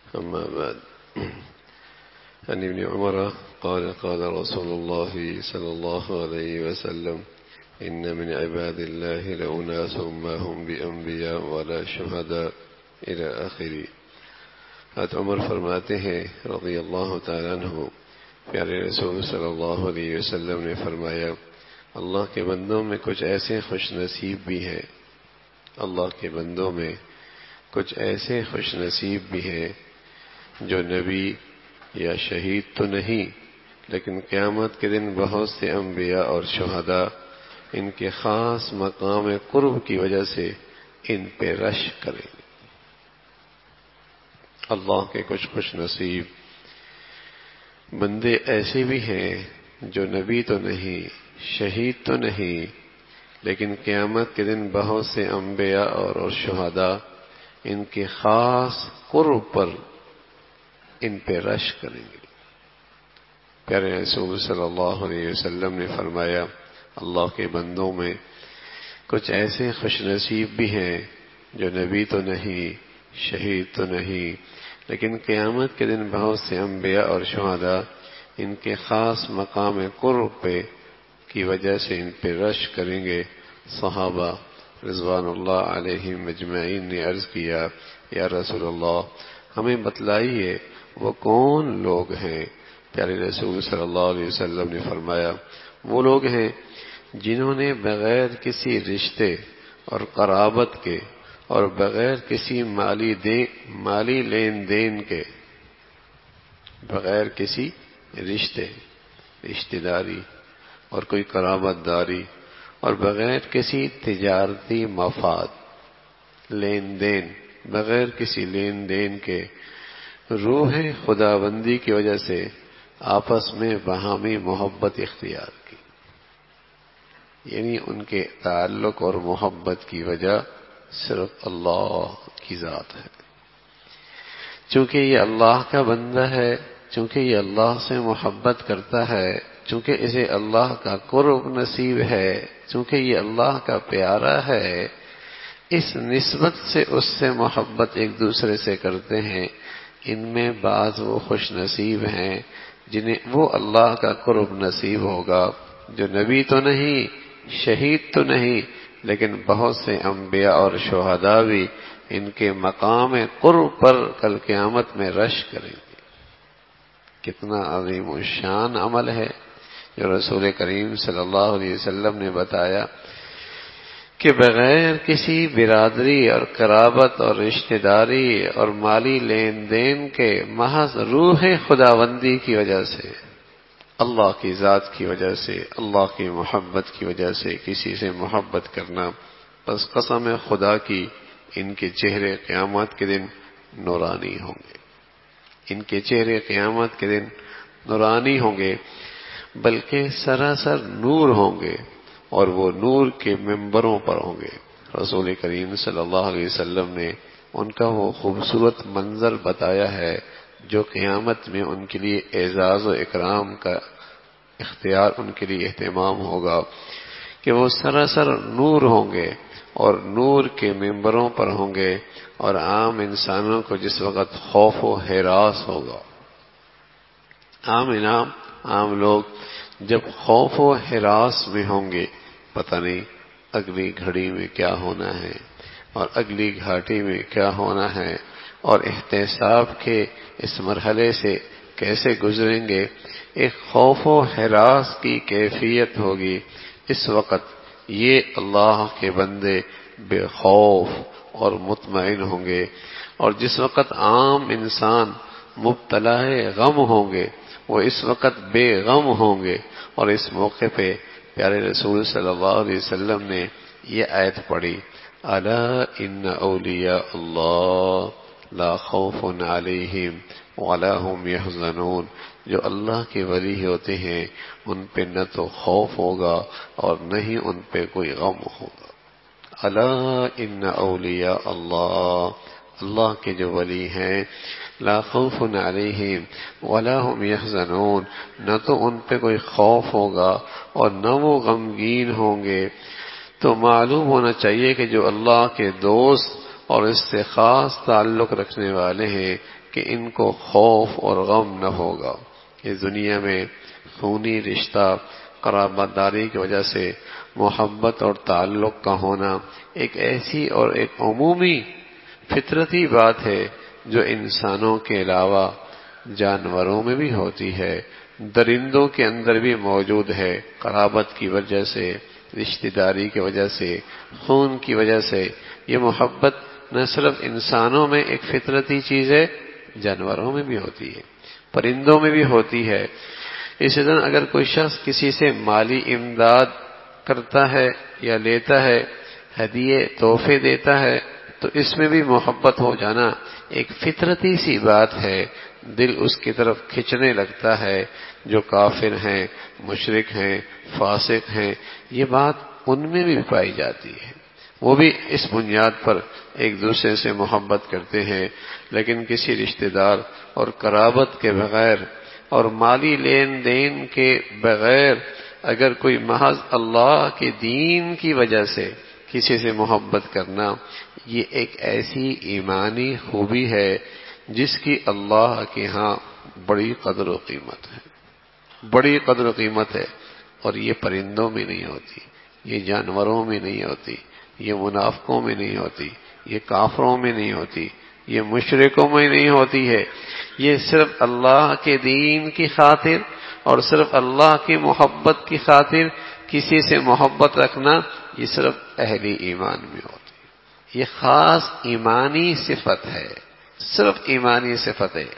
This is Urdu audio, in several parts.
أما بعد. عن ابن عمر قال قال رسول الله صلى الله عليه وسلم إن من عباد الله لأناس ما هم بأنبياء ولا شهداء إلى آخر. حضرت عمر فرماتے ہیں رضی اللہ تعالیٰ عنہ، پیارے رسول صلی اللہ علیہ وسلم نے فرمایا، اللہ کے بندوں میں کچھ ایسے خوش نصیب بھی ہیں، اللہ کے بندوں میں کچھ ایسے خوش نصیب بھی ہیں جو نبی یا شہید تو نہیں، لیکن قیامت کے دن بہت سے انبیاء اور شہداء ان کے خاص مقام قرب کی وجہ سے ان پہ رشک کریں گے۔ اللہ کے کچھ خوش نصیب بندے ایسے بھی ہیں جو نبی تو نہیں، شہید تو نہیں، لیکن قیامت کے دن بہت سے انبیاء اور شہداء ان کے خاص قرب پر ان پہ رشک کریں گے۔ پیارے رسول صلی اللہ علیہ وسلم نے فرمایا، اللہ کے بندوں میں کچھ ایسے خوش نصیب بھی ہیں جو نبی تو نہیں، شہید تو نہیں، لیکن قیامت کے دن بہت سے انبیاء اور شہداء ان کے خاص مقام قرب پہ کی وجہ سے ان پہ رشک کریں گے۔ صحابہ رضوان اللہ علیہم اجمعین نے عرض کیا، یا رسول اللہ ہمیں بتلائیے وہ کون لوگ ہیں؟ پیارے رسول صلی اللہ علیہ وسلم نے فرمایا، وہ لوگ ہیں جنہوں نے بغیر کسی رشتے اور قرابت کے اور بغیر کسی مالی لین دین کے، بغیر کسی رشتے داری اور کوئی قرابت داری اور بغیر کسی تجارتی مفاد، لین دین، بغیر کسی لین دین کے روح خداوندی کی وجہ سے آپس میں باہمی محبت اختیار کی، یعنی ان کے تعلق اور محبت کی وجہ صرف اللہ کی ذات ہے۔ چونکہ یہ اللہ کا بندہ ہے، چونکہ یہ اللہ سے محبت کرتا ہے، چونکہ اسے اللہ کا قرب نصیب ہے، چونکہ یہ اللہ کا پیارا ہے، اس نسبت سے اس سے محبت ایک دوسرے سے کرتے ہیں۔ ان میں بعض وہ خوش نصیب ہیں جنہیں وہ اللہ کا قرب نصیب ہوگا جو نبی تو نہیں، شہید تو نہیں، لیکن بہت سے انبیاء اور شہداء بھی ان کے مقام قرب پر کل قیامت میں رشک کریں گے۔ کتنا عظیم الشان عمل ہے جو رسول کریم صلی اللہ علیہ وسلم نے بتایا کہ بغیر کسی برادری اور قرابت اور رشتہ داری اور مالی لین دین کے محض روح خداوندی کی وجہ سے، اللہ کی ذات کی وجہ سے، اللہ کی محبت کی وجہ سے کسی سے محبت کرنا، بس قسم خدا کی ان کے چہرے قیامت کے دن نورانی ہوں گے، ان کے چہرے قیامت کے دن نورانی ہوں گے، بلکہ سراسر نور ہوں گے، اور وہ نور کے ممبروں پر ہوں گے۔ رسول کریم صلی اللہ علیہ وسلم نے ان کا وہ خوبصورت منظر بتایا ہے جو قیامت میں ان کے لیے اعزاز و اکرام کا اختیار، ان کے لیے اہتمام ہوگا کہ وہ سراسر نور ہوں گے اور نور کے ممبروں پر ہوں گے، اور عام انسانوں کو جس وقت خوف و ہراس ہوگا، عام لوگ جب خوف و ہراس میں ہوں گے، پتہ نہیں اگلی گھڑی میں کیا ہونا ہے اور اگلی گھاٹی میں کیا ہونا ہے، اور احتساب کے اس مرحلے سے کیسے گزریں گے، ایک خوف و ہراس کی کیفیت ہوگی۔ اس وقت یہ اللہ کے بندے بے خوف اور مطمئن ہوں گے، اور جس وقت عام انسان مبتلا غم ہوں گے وہ اس وقت بے غم ہوں گے۔ اور اس موقع پہ پیارے رسول صلی اللہ علیہ وسلم نے یہ آیت پڑھی، الا ان اولیاء اللہ لا خوف علیہم ولا هم يحزنون، جو اللہ کے ولی ہوتے ہیں ان پہ نہ تو خوف ہوگا اور نہ ہی ان پہ کوئی غم ہوگا۔ الا ان اولیاء اللہ، اللہ کے جو ولی ہیں، لا خوف علیہم ولا هم يحزنون، نہ تو ان پہ کوئی خوف ہوگا اور نہ وہ غمگین ہوں گے۔ تو معلوم ہونا چاہیے کہ جو اللہ کے دوست اور اس سے خاص تعلق رکھنے والے ہیں کہ ان کو خوف اور غم نہ ہوگا۔ اس دنیا میں خونی رشتہ قرابت داری کی وجہ سے محبت اور تعلق کا ہونا ایک ایسی اور ایک عمومی فطرتی بات ہے جو انسانوں کے علاوہ جانوروں میں بھی ہوتی ہے، درندوں کے اندر بھی موجود ہے۔ قرابت کی وجہ سے، رشتہ داری کی وجہ سے، خون کی وجہ سے یہ محبت نہ صرف انسانوں میں ایک فطرتی چیز ہے، جانوروں میں بھی ہوتی ہے، پرندوں میں بھی ہوتی ہے۔ اسی طرح اگر کوئی شخص کسی سے مالی امداد کرتا ہے یا لیتا ہے، ہدیے تحفے دیتا ہے، تو اس میں بھی محبت ہو جانا ایک فطرتی سی بات ہے، دل اس کی طرف کھنچنے لگتا ہے۔ جو کافر ہیں، مشرک ہیں، فاسق ہیں، یہ بات ان میں بھی پائی جاتی ہے، وہ بھی اس بنیاد پر ایک دوسرے سے محبت کرتے ہیں۔ لیکن کسی رشتہ دار اور قرابت کے بغیر اور مالی لین دین کے بغیر اگر کوئی محض اللہ کے دین کی وجہ سے کسی سے محبت کرنا، یہ ایک ایسی ایمانی خوبی ہے جس کی اللہ کے ہاں بڑی قدر و قیمت ہے، بڑی قدر و قیمت ہے۔ اور یہ پرندوں میں نہیں ہوتی، یہ جانوروں میں نہیں ہوتی، یہ منافقوں میں نہیں ہوتی، یہ کافروں میں نہیں ہوتی، یہ مشرکوں میں نہیں ہوتی ہے۔ یہ صرف اللہ کے دین کی خاطر اور صرف اللہ کی محبت کی خاطر کسی سے محبت رکھنا، یہ صرف اہل ایمان میں ہوتی ہے۔ یہ خاص ایمانی صفت ہے، صرف ایمانی صفت ہے۔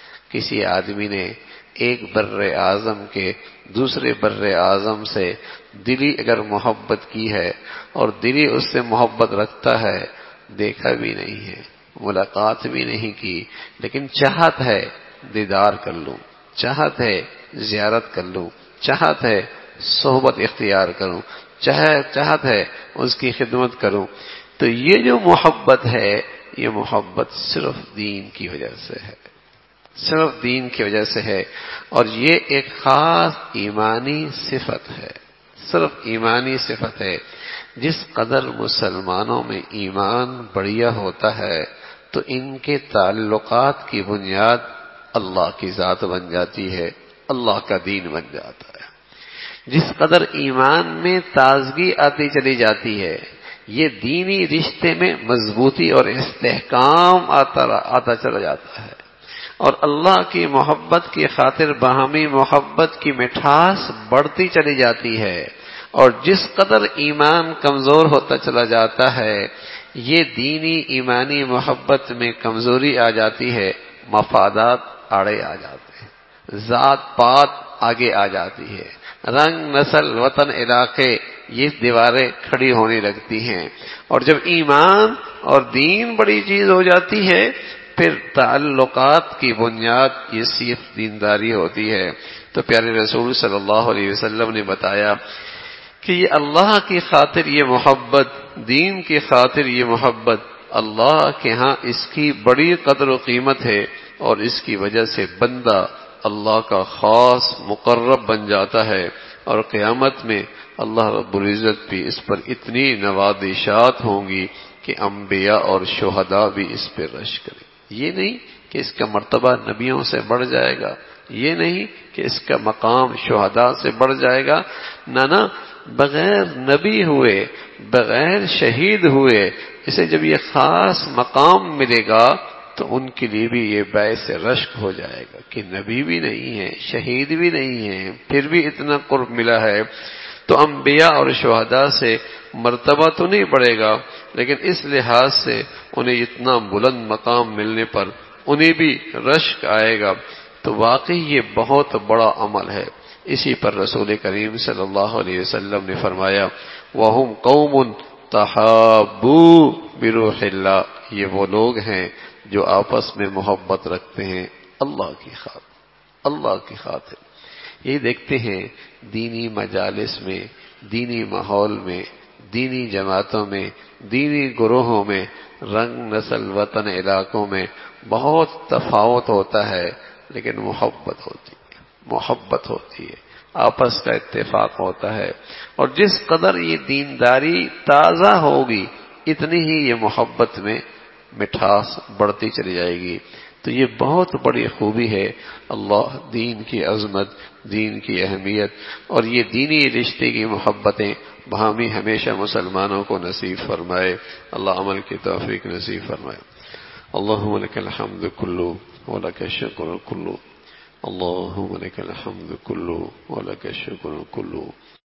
کسی آدمی نے ایک بر اعظم کے دوسرے بر اعظم سے دلی اگر محبت کی ہے اور دلی اس سے محبت رکھتا ہے، دیکھا بھی نہیں ہے، ملاقات بھی نہیں کی، لیکن چاہت ہے دیدار کر لوں، چاہت ہے زیارت کر لوں، چاہت ہے صحبت اختیار کروں، چاہت ہے اس کی خدمت کروں، تو یہ جو محبت ہے، یہ محبت صرف دین کی وجہ سے ہے، صرف دین کی وجہ سے ہے۔ اور یہ ایک خاص ایمانی صفت ہے، صرف ایمانی صفت ہے۔ جس قدر مسلمانوں میں ایمان بڑھیا ہوتا ہے تو ان کے تعلقات کی بنیاد اللہ کی ذات بن جاتی ہے، اللہ کا دین بن جاتا ہے۔ جس قدر ایمان میں تازگی آتی چلی جاتی ہے، یہ دینی رشتے میں مضبوطی اور استحکام آتا چلا جاتا ہے، اور اللہ کی محبت کی خاطر باہمی محبت کی مٹھاس بڑھتی چلی جاتی ہے۔ اور جس قدر ایمان کمزور ہوتا چلا جاتا ہے، یہ دینی ایمانی محبت میں کمزوری آ جاتی ہے، مفادات آڑے آ جاتے ہیں، ذات پات آگے آ جاتی ہے، رنگ نسل وطن علاقے یہ دیواریں کھڑی ہونے لگتی ہیں۔ اور جب ایمان اور دین بڑی چیز ہو جاتی ہے، پھر تعلقات کی بنیاد یہ صرف دینداری ہوتی ہے۔ تو پیارے رسول صلی اللہ علیہ وسلم نے بتایا کہ یہ اللہ کی خاطر یہ محبت، دین کی خاطر یہ محبت، اللہ کے ہاں اس کی بڑی قدر و قیمت ہے، اور اس کی وجہ سے بندہ اللہ کا خاص مقرب بن جاتا ہے، اور قیامت میں اللہ رب العزت بھی اس پر اتنی نوازشات ہوں گی کہ انبیاء اور شہداء بھی اس پہ رش کریں۔ یہ نہیں کہ اس کا مرتبہ نبیوں سے بڑھ جائے گا، یہ نہیں کہ اس کا مقام شہداء سے بڑھ جائے گا، نہ، بغیر نبی ہوئے، بغیر شہید ہوئے اسے جب یہ خاص مقام ملے گا تو ان کے لیے بھی یہ باعث رشک ہو جائے گا کہ نبی بھی نہیں ہے، شہید بھی نہیں ہے، پھر بھی اتنا قرب ملا ہے۔ تو انبیاء اور شہداء سے مرتبہ تو نہیں بڑھے گا، لیکن اس لحاظ سے انہیں اتنا بلند مقام ملنے پر انہیں بھی رشک آئے گا۔ تو واقعی یہ بہت بڑا عمل ہے۔ اسی پر رسول کریم صلی اللہ علیہ وسلم نے فرمایا وَهُمْ قَوْمٌ تَحَابُّوا بِرُوحِ اللَّهِ، یہ وہ لوگ ہیں جو آپس میں محبت رکھتے ہیں اللہ کی خاطر، اللہ کی خاطر۔ یہ دیکھتے ہیں دینی مجالس میں، دینی ماحول میں، دینی جماعتوں میں، دینی گروہوں میں، رنگ نسل وطن علاقوں میں بہت تفاوت ہوتا ہے، لیکن محبت ہوتی ہے، محبت ہوتی ہے، آپس کا اتفاق ہوتا ہے۔ اور جس قدر یہ دینداری تازہ ہوگی اتنی ہی یہ محبت میں مٹھاس بڑھتی چلی جائے گی۔ تو یہ بہت بڑی خوبی ہے اللہ دین کی عظمت، دین کی اہمیت، اور یہ دینی رشتے کی محبتیں باہمی ہمیشہ مسلمانوں کو نصیب فرمائے۔ اللہ عمل کی توفیق نصیب فرمائے۔ اللہم لک الحمد کلو ولک الشکر کلو، اللہم لک الحمد کلو ولک الشکر کلو۔